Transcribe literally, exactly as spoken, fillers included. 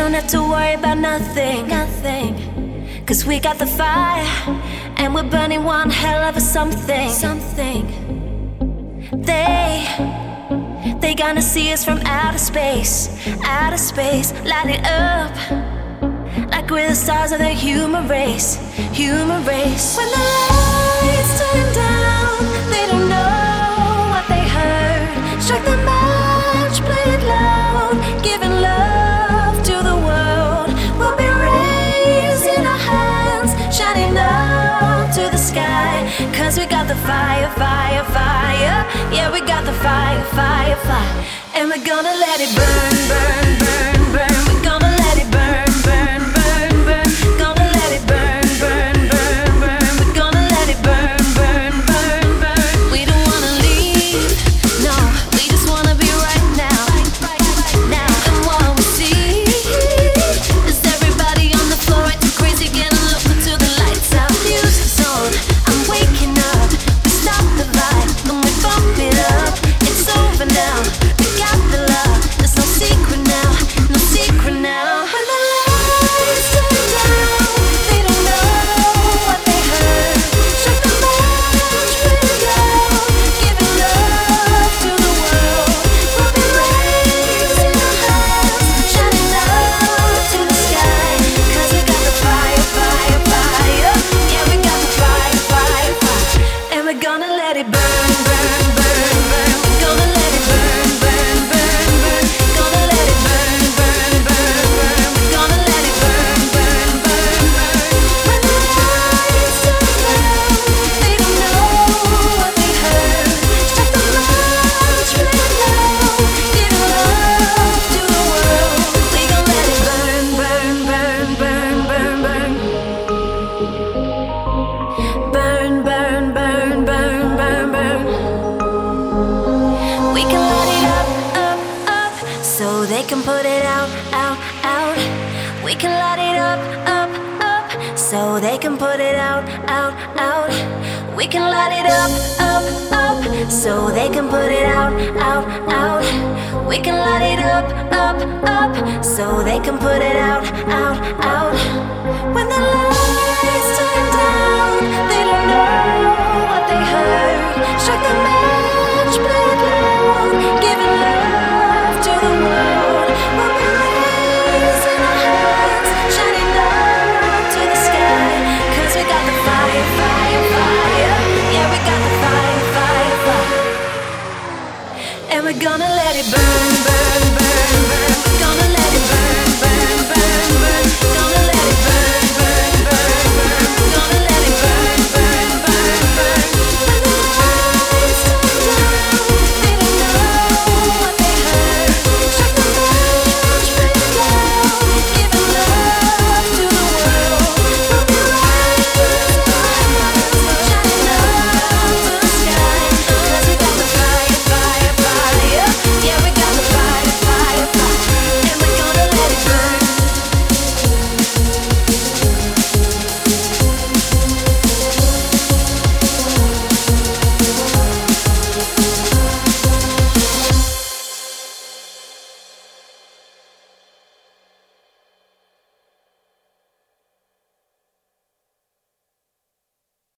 don't have to worry about nothing, nothing. Cause we got the fire, and we're burning one hell of a something, something. They, they gonna see us from outer space, outer space. Light it up, like we're the stars of the human race, human race. When the lights turn down, they don't know what they heard. Strike the match, play it loud, giving love to the world. We'll be raising our hands, shining up to the sky. Cause we got the fire, fire, fire. Yeah, we got the fire, fire, fire. And we're gonna let it burn, burn, burn, burn. We're gonna let it burn, burn, burn, burn. Gonna let it burn, burn, burn, burn. We're gonna let it burn, burn, burn, burn. We don't wanna leave, no. We just wanna be right now, now. And what we see is everybody on the floor acting crazy, getting low until the lights out. Music's on, I'm waking up. We stop the vibe, then we bump it up. It's over now, we got the love. There's no secret now, no secret now. When the lights turn down, they don't know what they heard. Strike the match, play it loud, giving love to the world. We'll be raising our hands, shining up to the sky. Cause we got the fire, fire, fire. Yeah, we got the fire, fire, fire. And we're gonna let it burn, burn, burn, burn. We're gonna let it burn, burn, burn, burn. Gonna let it burn, burn, burn, burn. We're gonna let it burn, burn, burn, burn. When the lights turn down, they don't know what they heard. Strike the match, play it loud, give love to the world. We gon' let it burn, burn, burn, burn, burn, burn. Burn, burn, burn, burn, burn, burn. We can light it up, up, up, so they can put it out, out, out. We can light it up, up, up, so they can put it out, out, out. We can light it up, up, up, so they can put it out, out, out. We can light it up, up, up, so they can put it out, out, out. When the lights turn down, they don't know what they heard. Strike the match, play it loud, giving love to the world. We'll be raising our hands, shining up to the sky. Cause we got the fire, fire, fire. Yeah, we got the fire, fire, fire. And we're gonna let it burn, burn, burn, burn. We're gonna let it burn, burn, burn, burn. Gonna